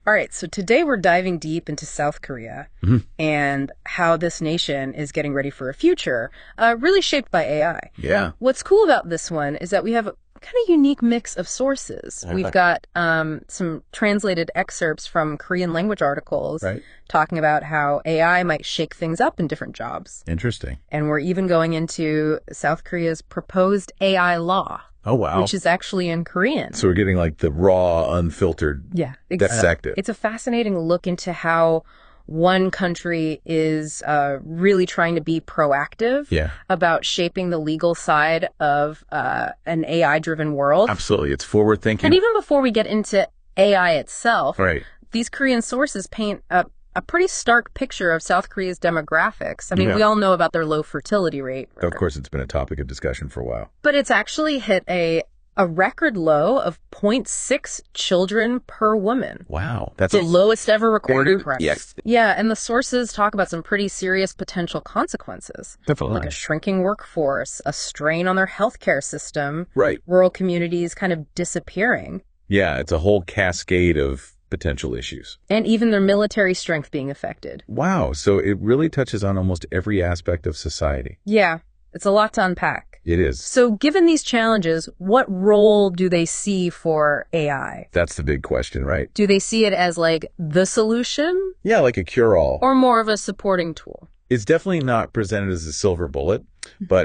All right, so today we're diving deep into South Korea and how this nation is getting ready for a future really shaped by AI. Yeah. What's cool about this one is that we have a kind of unique mix of sources. We've got some translated excerpts from Korean language articles talking about how AI might shake things up in different jobs. Interesting. And we're even going into South Korea's proposed AI law. Oh, wow. Which is actually in Korean. So we're getting like the raw, unfiltered, dissected. It's a fascinating look into how one country is really trying to be proactive about shaping the legal side of an AI-driven world. Absolutely. It's forward thinking. And even before we get into AI itself, Right. these Korean sources paint a pretty stark picture of South Korea's demographics. I mean, we all know about their low fertility rate. Of course, it's been a topic of discussion for a while. But it's actually hit a record low of 0.6 children per woman. Wow. That's the lowest ever recorded. Yes. Yeah, and the sources talk about some pretty serious potential consequences. Definitely. Like a shrinking workforce, a strain on their healthcare system. Right. Rural communities kind of disappearing. Yeah, it's a whole cascade of potential issues. And even their military strength being affected. Wow. So it really touches on almost every aspect of society. Yeah, it's a lot to unpack. It is. So given these challenges, what role do they see for AI? That's the big question, right? Do they see it as like the solution? Yeah, like a cure-all. Or more of a supporting tool? It's definitely not presented as a silver bullet, but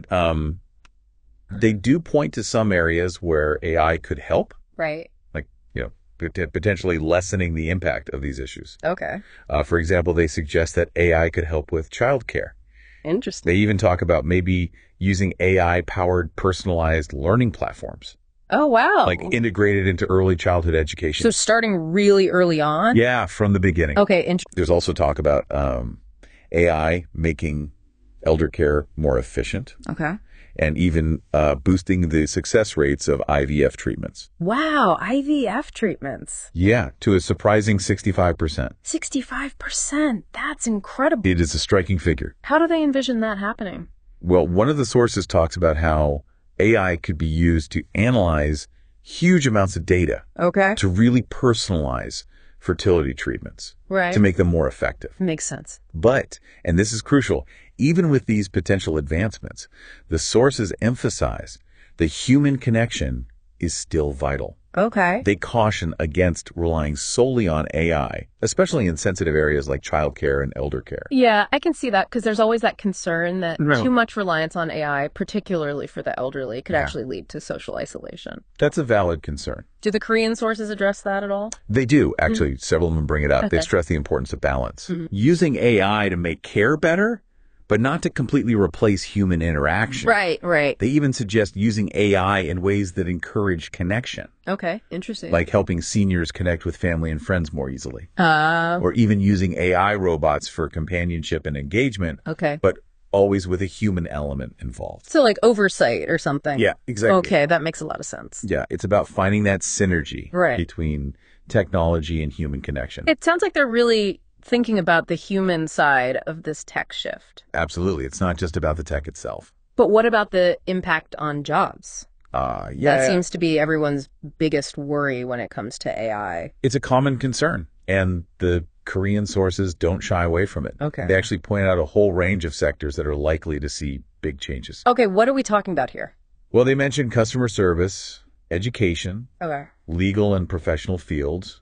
they do point to some areas where AI could help. Right. Like, potentially lessening the impact of these issues. Okay. For example, they suggest that AI could help with childcare. Interesting. They even talk about maybe using AI-powered personalized learning platforms. Oh, wow. Like integrated into early childhood education. So starting really early on? Yeah, from the beginning. Okay. There's also talk about AI making elder care more efficient. Okay. And even boosting the success rates of IVF treatments. Wow, IVF treatments. Yeah, to a surprising 65%. 65%? That's incredible. It is a striking figure. How do they envision that happening? Well, one of the sources talks about how AI could be used to analyze huge amounts of data. Okay. To really personalize fertility treatments. Right. To make them more effective. Makes sense. But, and this is crucial, even with these potential advancements, the sources emphasize the human connection is still vital. Okay. They caution against relying solely on AI, especially in sensitive areas like childcare and elder care. Yeah, I can see that because there's always that concern that too much reliance on AI, particularly for the elderly, could actually lead to social isolation. That's a valid concern. Do the Korean sources address that at all? They do. Actually, several of them bring it up. They stress the importance of balance. Using AI to make care better, but not to completely replace human interaction. Right. They even suggest using AI in ways that encourage connection. Okay, interesting. Like helping seniors connect with family and friends more easily. Or even using AI robots for companionship and engagement. Okay. But always with a human element involved. So like oversight or something. Yeah, exactly. Okay, that makes a lot of sense. Yeah, it's about finding that synergy between technology and human connection. It sounds like they're really thinking about the human side of this tech shift. Absolutely. It's not just about the tech itself. But what about the impact on jobs? That seems to be everyone's biggest worry when it comes to AI. It's a common concern, and the Korean sources don't shy away from it. Okay. They actually point out a whole range of sectors that are likely to see big changes. Okay, what are we talking about here? Well, they mentioned customer service, education, legal and professional fields,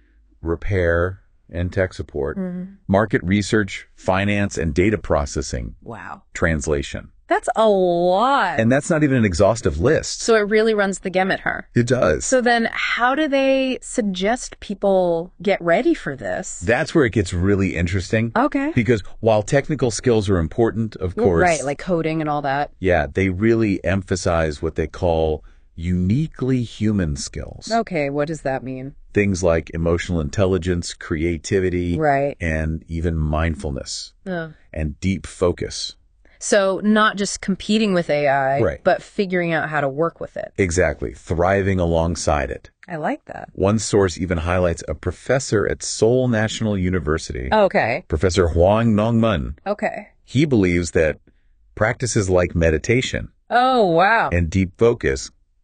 repair and tech support, market research, finance, and data processing. Wow. Translation. That's a lot. And that's not even an exhaustive list. So it really runs the gamut, huh? It does. So then how do they suggest people get ready for this? That's where it gets really interesting. Okay. Because while technical skills are important, of course. Right, like coding and all that. Yeah, they really emphasize what they call uniquely human skills. Okay, what does that mean? Things like emotional intelligence, creativity, and even mindfulness and deep focus. So not just competing with AI, but figuring out how to work with it. Exactly. Thriving alongside it. I like that. One source even highlights a professor at Seoul National University. Okay. Professor Hwang Nong-mun. Okay. He believes that practices like meditation and deep focus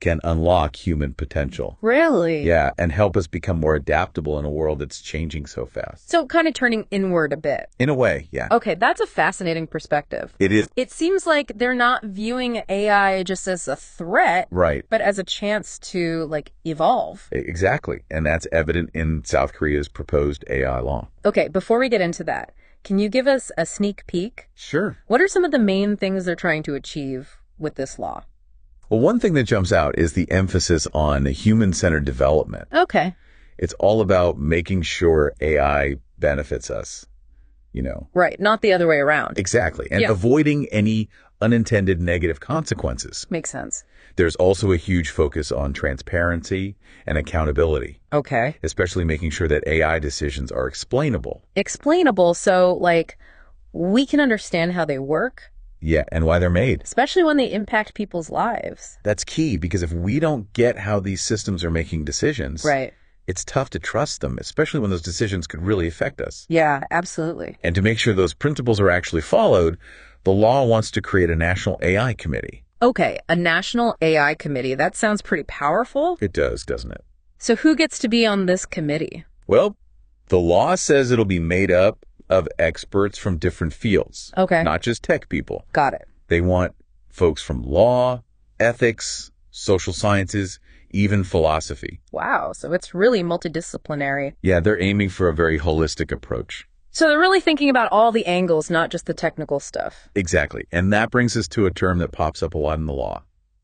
can unlock human potential. Really? Yeah, and help us become more adaptable in a world that's changing so fast. So kind of turning inward a bit. In a way, yeah. Okay, that's a fascinating perspective. It is. It seems like they're not viewing AI just as a threat, right, but as a chance to, like, evolve. Exactly, and that's evident in South Korea's proposed AI law. Okay, before we get into that, can you give us a sneak peek? Sure. What are some of the main things they're trying to achieve with this law? Well, one thing that jumps out is the emphasis on human-centered development. Okay. It's all about making sure AI benefits us, you know. Right, not the other way around. Exactly, and avoiding any unintended negative consequences. Makes sense. There's also a huge focus on transparency and accountability. Okay. Especially making sure that AI decisions are explainable. Explainable, so, like, we can understand how they work. Yeah, and why they're made. Especially when they impact people's lives. That's key, because if we don't get how these systems are making decisions, right, it's tough to trust them, especially when those decisions could really affect us. Yeah, absolutely. And to make sure those principles are actually followed, the law wants to create a national AI committee. Okay, a national AI committee. That sounds pretty powerful. It does, doesn't it? So who gets to be on this committee? Well, the law says it'll be made up of experts from different fields. Okay. Not just tech people. Got it. They want folks from law, ethics, social sciences, even philosophy. Wow, so it's really multidisciplinary. Yeah, they're aiming for a very holistic approach. So they're really thinking about all the angles, not just the technical stuff. Exactly. And that brings us to a term that pops up a lot in the law.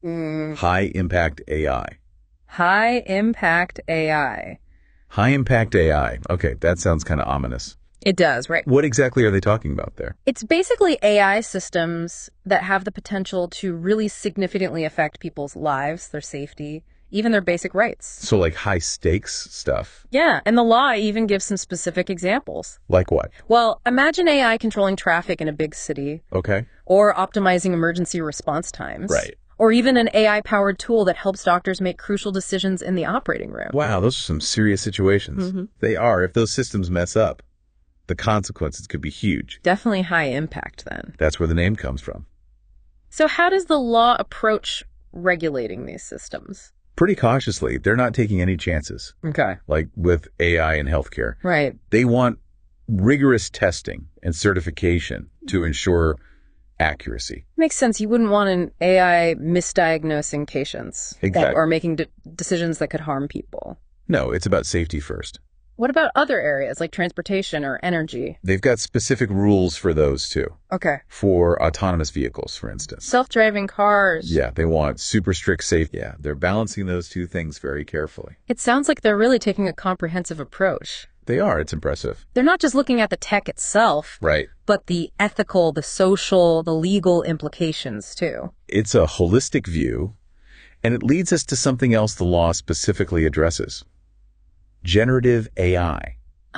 High impact AI. High impact AI. High impact AI. Okay, that sounds kind of ominous. It does, right? What exactly are they talking about there? It's basically AI systems that have the potential to really significantly affect people's lives, their safety, even their basic rights. So like high stakes stuff? Yeah, and the law even gives some specific examples. Like what? Well, imagine AI controlling traffic in a big city. Okay. Or optimizing emergency response times. Right. Or even an AI-powered tool that helps doctors make crucial decisions in the operating room. Wow, those are some serious situations. They are. If those systems mess up, the consequences could be huge. Definitely high impact then. That's where the name comes from. So how does the law approach regulating these systems? Pretty cautiously. They're not taking any chances. Okay. Like with AI in healthcare. Right. They want rigorous testing and certification to ensure accuracy. Makes sense. You wouldn't want an AI misdiagnosing patients. Exactly. Or making decisions that could harm people. No, it's about safety first. What about other areas like transportation or energy? They've got specific rules for those too. Okay. For autonomous vehicles, for instance. Self-driving cars. Yeah, they want super strict safety. Yeah, they're balancing those two things very carefully. It sounds like they're really taking a comprehensive approach. They are. It's impressive. They're not just looking at the tech itself. Right. But the ethical, the social, the legal implications too. It's a holistic view, and it leads us to something else the law specifically addresses. Generative AI.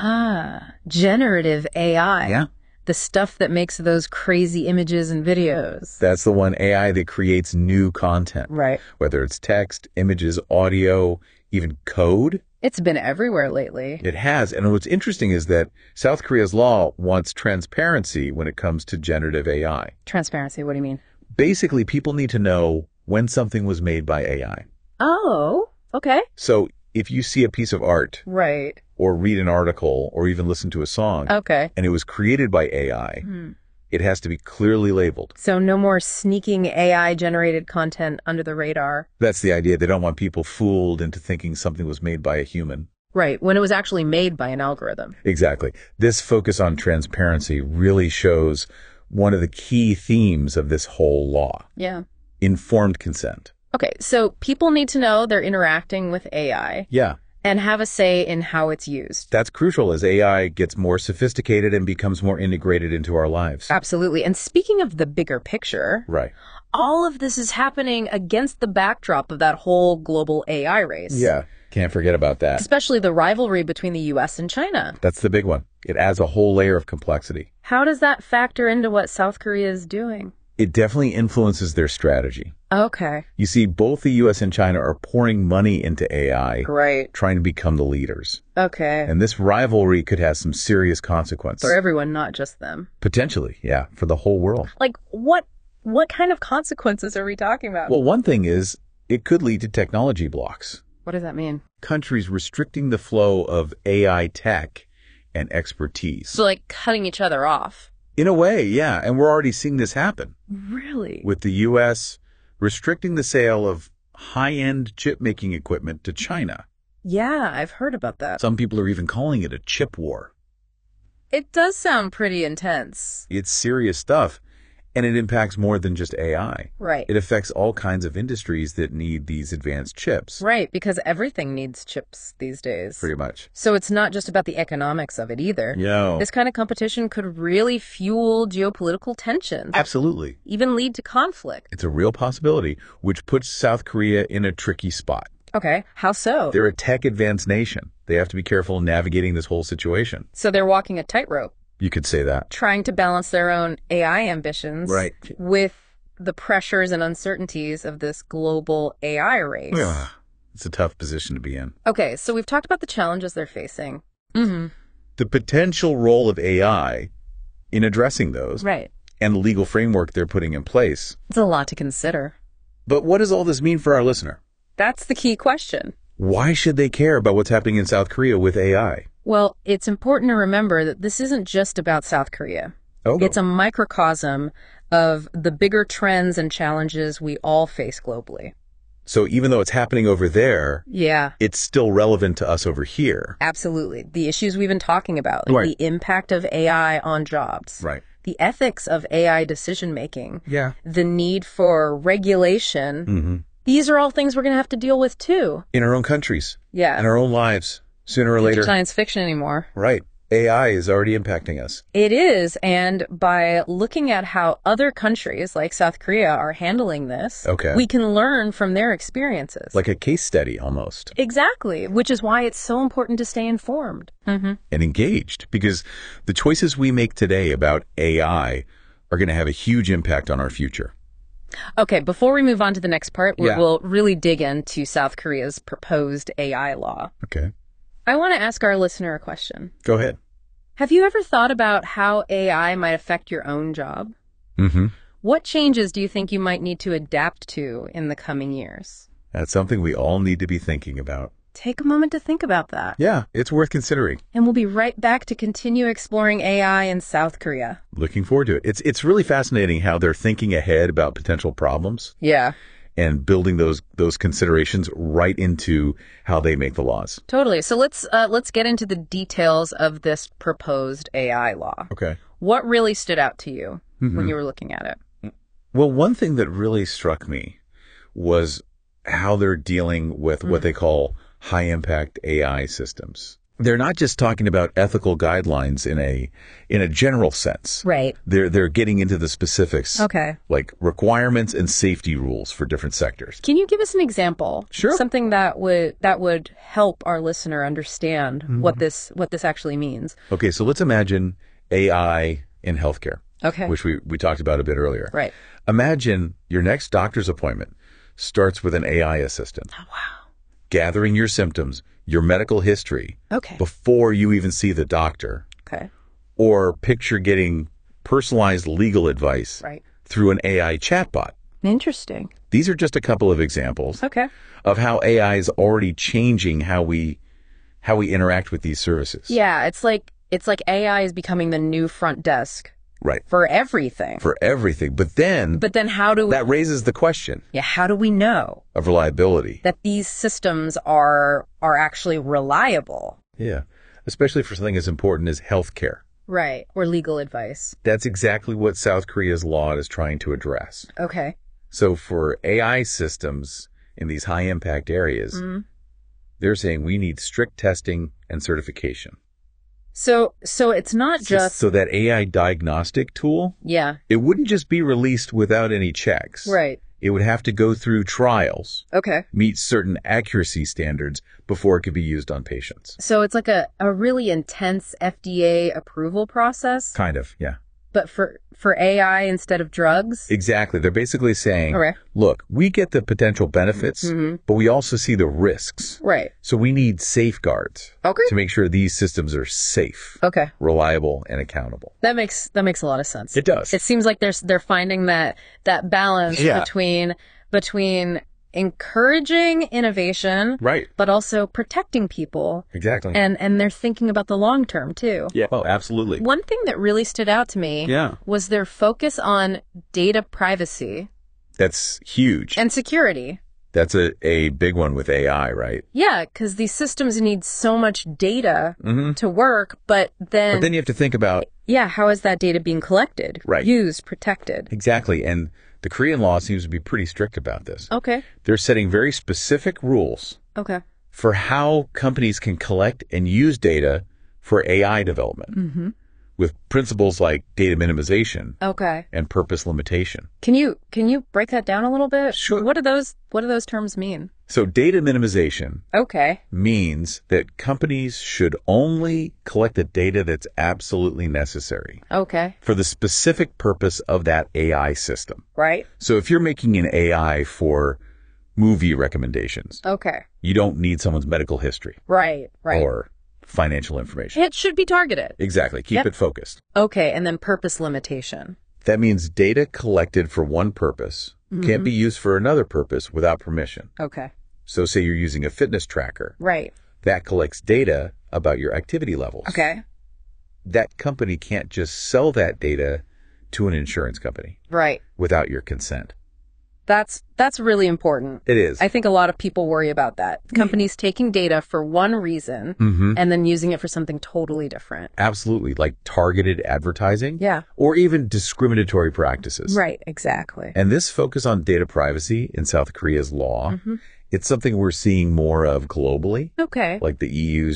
Generative AI. Yeah. The stuff that makes those crazy images and videos. That's the one AI that creates new content. Right. Whether it's text, images, audio, even code. It's been everywhere lately. It has. And what's interesting is that South Korea's law wants transparency when it comes to generative AI. Transparency, what do you mean? Basically, people need to know when something was made by AI. Oh, okay. So if you see a piece of art, right, or read an article, or even listen to a song, okay, and it was created by AI, it has to be clearly labeled. So no more sneaking AI-generated content under the radar. That's the idea. They don't want people fooled into thinking something was made by a human. Right, when it was actually made by an algorithm. Exactly. This focus on transparency really shows one of the key themes of this whole law. Yeah. Informed consent. Okay, so people need to know they're interacting with AI. Yeah. And have a say in how it's used. That's crucial as AI gets more sophisticated and becomes more integrated into our lives. Absolutely. And speaking of the bigger picture, right, all of this is happening against the backdrop of that whole global AI race. Yeah, can't forget about that. Especially the rivalry between the U.S. and China. That's the big one. It adds a whole layer of complexity. How does that factor into what South Korea is doing? It definitely influences their strategy. Okay. You see, both the U.S. and China are pouring money into AI, right, trying to become the leaders. Okay. And this rivalry could have some serious consequences. For everyone, not just them. Potentially, yeah, for the whole world. Like, what kind of consequences are we talking about? Well, one thing is it could lead to technology blocks. What does that mean? Countries restricting the flow of AI tech and expertise. So like cutting each other off. In a way, yeah. And we're already seeing this happen. Really? With the U.S. restricting the sale of high-end chip-making equipment to China. Yeah, I've heard about that. Some people are even calling it a chip war. It does sound pretty intense. It's serious stuff. And it impacts more than just AI. Right. It affects all kinds of industries that need these advanced chips. Right, because everything needs chips these days. Pretty much. So it's not just about the economics of it either. No. This kind of competition could really fuel geopolitical tensions. Absolutely. Even lead to conflict. It's a real possibility, which puts South Korea in a tricky spot. Okay, how so? They're a tech-advanced nation. They have to be careful in navigating this whole situation. So they're walking a tightrope. You could say that. Trying to balance their own AI ambitions right. with the pressures and uncertainties of this global AI race. Yeah, it's a tough position to be in. Okay, so we've talked about the challenges they're facing. Mm-hmm. The potential role of AI in addressing those. Right. And the legal framework they're putting in place. It's a lot to consider. But what does all this mean for our listener? That's the key question. Why should they care about what's happening in South Korea with AI? Well, it's important to remember that this isn't just about South Korea. Oh. It's a microcosm of the bigger trends and challenges we all face globally. So even though it's happening over there, yeah, it's still relevant to us over here. Absolutely. The issues we've been talking about, like right. the impact of AI on jobs. Right. The ethics of AI decision-making. Yeah. The need for regulation. Mm-hmm. These are all things we're going to have to deal with, too. In our own countries. Yeah. In our own lives. Sooner or later. It's science fiction anymore. Right. AI is already impacting us. It is. And by looking at how other countries like South Korea are handling this, we can learn from their experiences. Like a case study almost. Exactly. Which is why it's so important to stay informed. Mm-hmm. And engaged. Because the choices we make today about AI are going to have a huge impact on our future. Okay, before we move on to the next part, we'll really dig into South Korea's proposed AI law. Okay. I want to ask our listener a question. Go ahead. Have you ever thought about how AI might affect your own job? Mm-hmm. What changes do you think you might need to adapt to in the coming years? That's something we all need to be thinking about. Take a moment to think about that. Yeah, it's worth considering. And we'll be right back to continue exploring AI in South Korea. Looking forward to it. It's really fascinating how they're thinking ahead about potential problems. Yeah. And building those considerations right into how they make the laws. Totally. So let's get into the details of this proposed AI law. Okay. What really stood out to you when you were looking at it? Well, one thing that really struck me was how they're dealing with what they call high-impact AI systems. They're not just talking about ethical guidelines in a general sense. Right. They're getting into the specifics. Okay. Like requirements and safety rules for different sectors. Can you give us an example? Sure. Something that would help our listener understand what this actually means. Okay, so let's imagine AI in healthcare. Okay. Which we talked about a bit earlier. Right. Imagine your next doctor's appointment starts with an AI assistant. Oh, wow. Gathering your symptoms, your medical history. Okay. Before you even see the doctor. Okay. Or picture getting personalized legal advice through an AI chatbot. Interesting. These are just a couple of examples of how AI is already changing how we interact with these services. Yeah, it's like AI is becoming the new front desk. Right. For everything. For everything. But then how do we... That raises the question. Yeah, how do we know? Of reliability. That these systems are actually reliable. Yeah. Especially for something as important as healthcare. Right. Or legal advice. That's exactly what South Korea's law is trying to address. Okay. So for AI systems in these high-impact areas, they're saying we need strict testing and certification. So it's not just... So that AI diagnostic tool, it wouldn't just be released without any checks. Right. It would have to go through trials. Okay. Meet certain accuracy standards before it could be used on patients. So it's like a really intense FDA approval process? Kind of, yeah. But for AI instead of drugs? Exactly. They're basically saying, look, we get the potential benefits, but we also see the risks. Right. So we need safeguards to make sure these systems are safe, reliable, and accountable. That makes a lot of sense. It does. It seems like they're finding that balance between encouraging innovation, right, but also protecting people. Exactly. And they're thinking about the long term, too. Yeah. Oh, absolutely. One thing that really stood out to me was their focus on data privacy. That's huge. And security. That's a big one with AI, right? Yeah, because these systems need so much data to work, but then you have to think about... Yeah, how is that data being collected, used, protected? Exactly, and the Korean law seems to be pretty strict about this. Okay. They're setting very specific rules for how companies can collect and use data for AI development. With principles like data minimization and purpose limitation. Can you break that down a little bit? Sure. What do those terms mean? So data minimization means that companies should only collect the data that's absolutely necessary for the specific purpose of that AI system. Right. So if you're making an AI for movie recommendations, you don't need someone's medical history. Right. Or financial information. It should be targeted. Exactly. Keep it focused. Okay, and then purpose limitation. That means data collected for one purpose can't be used for another purpose without permission. Okay. So say you're using a fitness tracker. Right. That collects data about your activity levels. Okay. That company can't just sell that data to an insurance company. Right. Without your consent. That's really important. It is. I think a lot of people worry about that. Companies taking data for one reason and then using it for something totally different. Absolutely. Like targeted advertising. Yeah. Or even discriminatory practices. Right. Exactly. And this focus on data privacy in South Korea's law, it's something we're seeing more of globally. Okay. Like the EU's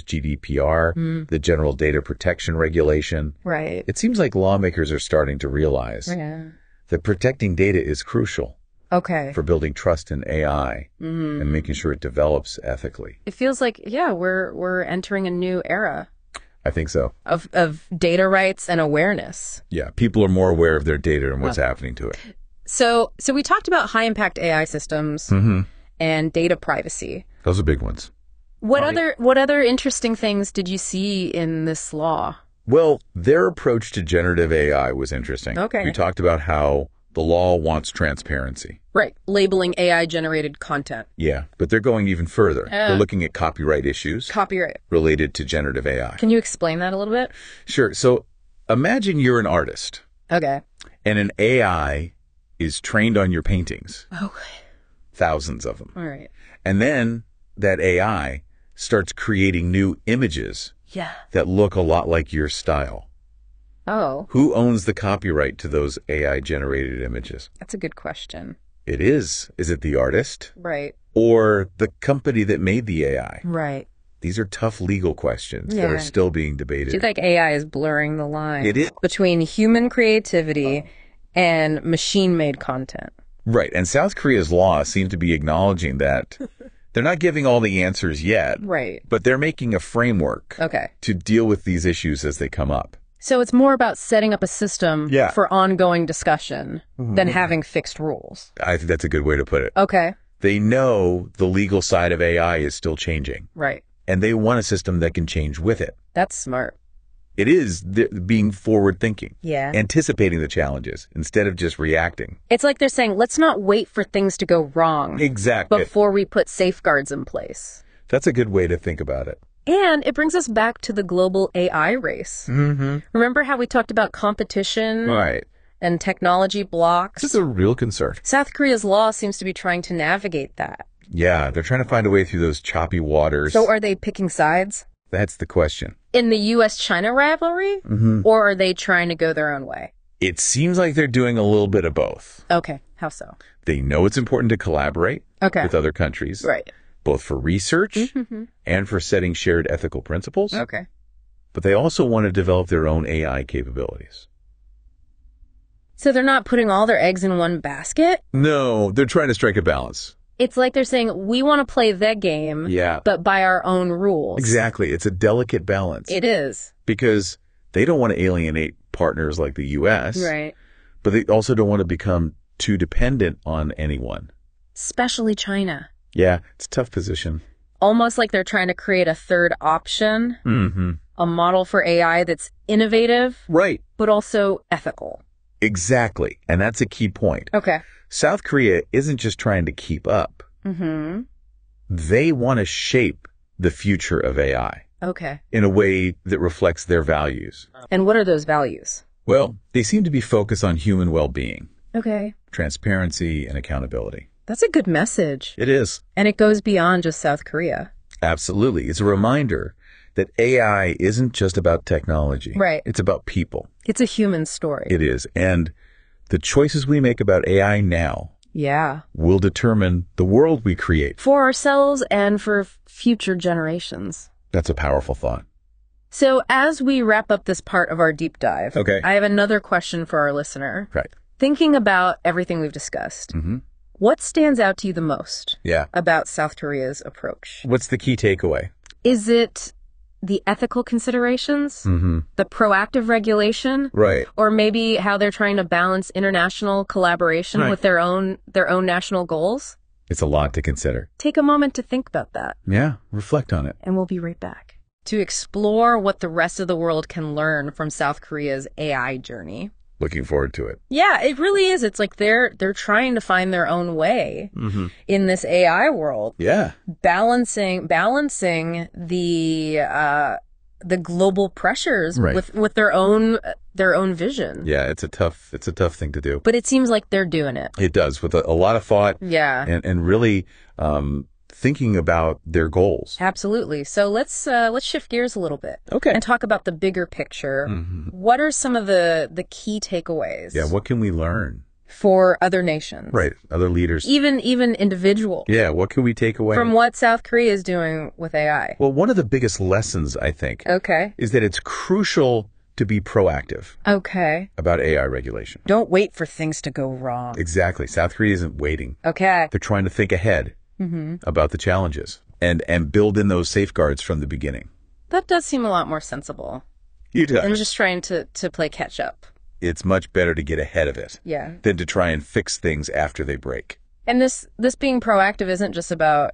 GDPR, the General Data Protection Regulation. Right. It seems like lawmakers are starting to realize that protecting data is crucial. For building trust in AI and making sure it develops ethically. It feels like, we're entering a new era. I think so. Of data rights and awareness. Yeah, people are more aware of their data and what's happening to it. So we talked about high impact AI systems and data privacy. Those are big ones. What other interesting things did you see in this law? Well, their approach to generative AI was interesting. We talked about how the law wants transparency. Right. Labeling AI-generated content. Yeah, but they're going even further. They're looking at copyright issues. Related to generative AI. Can you explain that a little bit? Sure. So imagine you're an artist. Okay. And an AI is trained on your paintings. Okay. Thousands of them. All right. And then that AI starts creating new images that look a lot like your style. Oh. Who owns the copyright to those AI-generated images? That's a good question. It is. Is it the artist? Right. Or the company that made the AI? Right. These are tough legal questions that are still being debated. Do you think AI is blurring the line It is. between human creativity and machine-made content? Right. And South Korea's law seems to be acknowledging that they're not giving all the answers yet. Right. But they're making a framework to deal with these issues as they come up. So it's more about setting up a system for ongoing discussion than having fixed rules. I think that's a good way to put it. Okay. They know the legal side of AI is still changing. Right. And they want a system that can change with it. That's smart. It is being forward-thinking. Yeah. Anticipating the challenges instead of just reacting. It's like they're saying, let's not wait for things to go wrong. Exactly. Before we put safeguards in place. That's a good way to think about it. And it brings us back to the global AI race. Remember how we talked about competition? Right. And technology blocks? This is a real concern. South Korea's law seems to be trying to navigate that. Yeah, they're trying to find a way through those choppy waters. So are they picking sides? That's the question. In the U.S.-China rivalry? Or are they trying to go their own way? It seems like they're doing a little bit of both. Okay. How so? They know it's important to collaborate with other countries. Right. Both for research and for setting shared ethical principles. Okay. But they also want to develop their own AI capabilities. So they're not putting all their eggs in one basket? No, they're trying to strike a balance. It's like they're saying, we want to play their game, but by our own rules. Exactly. It's a delicate balance. It is. Because they don't want to alienate partners like the U.S. Right. But they also don't want to become too dependent on anyone. Especially China. Yeah, it's a tough position. Almost like they're trying to create a third option. A model for AI that's innovative. Right. But also ethical. Exactly. And that's a key point. Okay. South Korea isn't just trying to keep up. Mm-hmm. They want to shape the future of AI. Okay. In a way that reflects their values. And what are those values? Well, they seem to be focused on human well-being. Okay. Transparency and accountability. That's a good message. It is. And it goes beyond just South Korea. Absolutely. It's a reminder that AI isn't just about technology. Right. It's about people. It's a human story. It is. And the choices we make about AI now will determine the world we create. For ourselves and for future generations. That's a powerful thought. So as we wrap up this part of our deep dive, okay, I have another question for our listener. Right. Thinking about everything we've discussed, what stands out to you the most about South Korea's approach? What's the key takeaway? Is it the ethical considerations, the proactive regulation, or maybe how they're trying to balance international collaboration with their own national goals? It's a lot to consider. Take a moment to think about that. Yeah, reflect on it. And we'll be right back. To explore what the rest of the world can learn from South Korea's AI journey. Looking forward to it. Yeah, it really is. It's like they're trying to find their own way in this AI world. Yeah. Balancing the global pressures with their own vision. Yeah, it's a tough thing to do. But it seems like they're doing it. It does, with a lot of thought. Yeah. And really thinking about their goals. Absolutely. So let's shift gears a little bit. Okay. And talk about the bigger picture. What are some of the key takeaways? Yeah, what can we learn? For other nations. Right, other leaders. Even individuals. Yeah, what can we take away? From what South Korea is doing with AI? Well, one of the biggest lessons, I think, is that it's crucial to be proactive. Okay. About AI regulation. Don't wait for things to go wrong. Exactly. South Korea isn't waiting. Okay. They're trying to think ahead about the challenges and build in those safeguards from the beginning. That does seem a lot more sensible. It does. Than just trying to play catch up. It's much better to get ahead of it than to try and fix things after they break. And this being proactive isn't just about,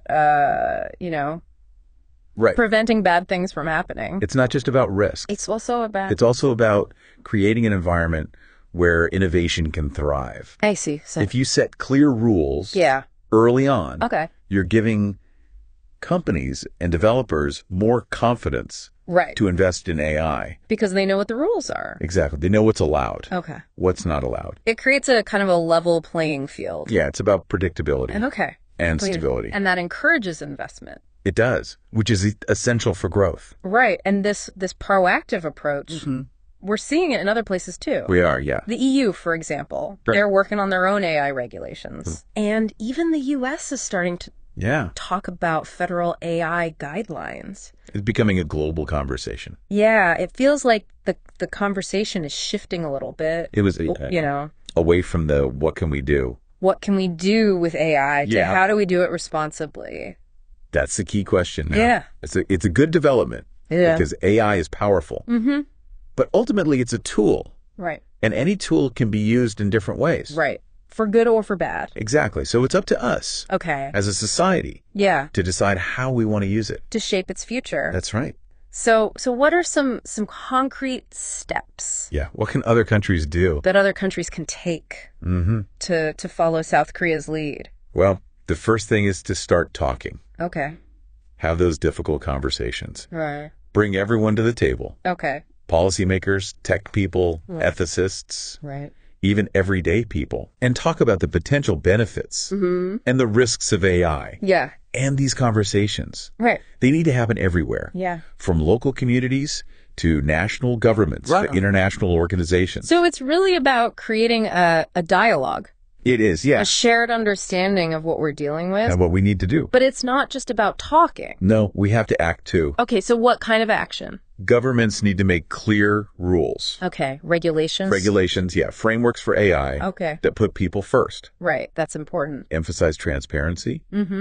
preventing bad things from happening. It's not just about risk. It's also about creating an environment where innovation can thrive. I see. So if you set clear rules early on, you're giving companies and developers more confidence to invest in AI. Because they know what the rules are. Exactly. They know what's allowed. Okay. What's not allowed. It creates a kind of a level playing field. Yeah, it's about predictability. And stability. And that encourages investment. It does, which is essential for growth. Right. And this proactive approach, we're seeing it in other places too. We are, yeah. The EU, for example, they're working on their own AI regulations. And even the US is starting to talk about federal AI guidelines. It's becoming a global conversation. Yeah, it feels like the conversation is shifting a little bit. It was, away from the what can we do? What can we do with AI to how do we do it responsibly? That's the key question now. Yeah. It's a good development because AI is powerful. But ultimately, it's a tool. Right. And any tool can be used in different ways. Right. For good or for bad. Exactly. So it's up to us as a society to decide how we want to use it. To shape its future. That's right. So what are some concrete steps? Yeah. What can other countries do? That other countries can take to follow South Korea's lead? Well, the first thing is to start talking. Okay. Have those difficult conversations. Right. Bring everyone to the table. Okay. Policymakers, tech people, ethicists. Right. Even everyday people, and talk about the potential benefits and the risks of AI. Yeah. And these conversations. Right. They need to happen everywhere. Yeah. From local communities to national governments, to international organizations. So it's really about creating a dialogue. It is, yeah. A shared understanding of what we're dealing with. And what we need to do. But it's not just about talking. No, we have to act too. Okay, so what kind of action? Governments need to make clear rules. Okay, regulations? Regulations, yeah. Frameworks for AI that put people first. Right, that's important. Emphasize transparency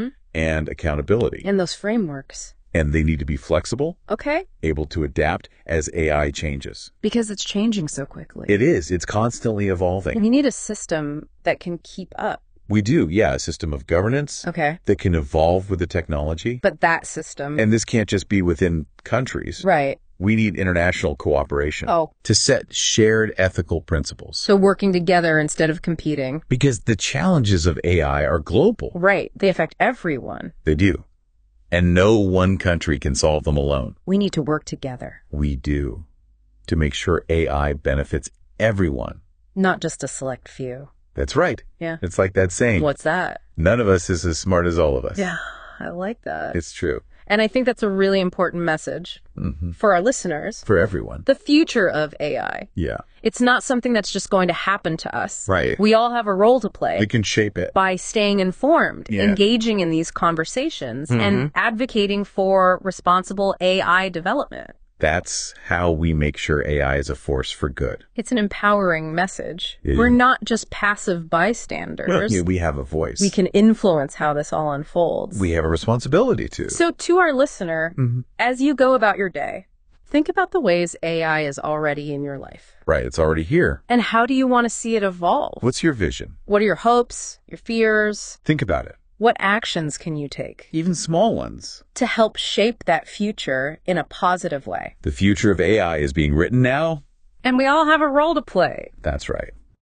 and accountability. And those frameworks. And they need to be flexible. Okay. Able to adapt as AI changes. Because it's changing so quickly. It is. It's constantly evolving. And you need a system that can keep up. We do, yeah. A system of governance that can evolve with the technology. But that system. And this can't just be within countries. Right. We need international cooperation to set shared ethical principles. So working together instead of competing. Because the challenges of AI are global. Right. They affect everyone. They do. And no one country can solve them alone. We need to work together. We do. To make sure AI benefits everyone. Not just a select few. That's right. Yeah. It's like that saying. What's that? None of us is as smart as all of us. Yeah, I like that. It's true. And I think that's a really important message for our listeners. For everyone. The future of AI. Yeah. It's not something that's just going to happen to us. Right. We all have a role to play. We can shape it. By staying informed, engaging in these conversations, and advocating for responsible AI development. That's how we make sure AI is a force for good. It's an empowering message. We're not just passive bystanders. We have a voice. We can influence how this all unfolds. We have a responsibility to. So to our listener, as you go about your day, think about the ways AI is already in your life. Right, it's already here. And how do you want to see it evolve? What's your vision? What are your hopes, your fears? Think about it. What actions can you take? Even small ones. To help shape that future in a positive way. The future of AI is being written now. And we all have a role to play. That's right.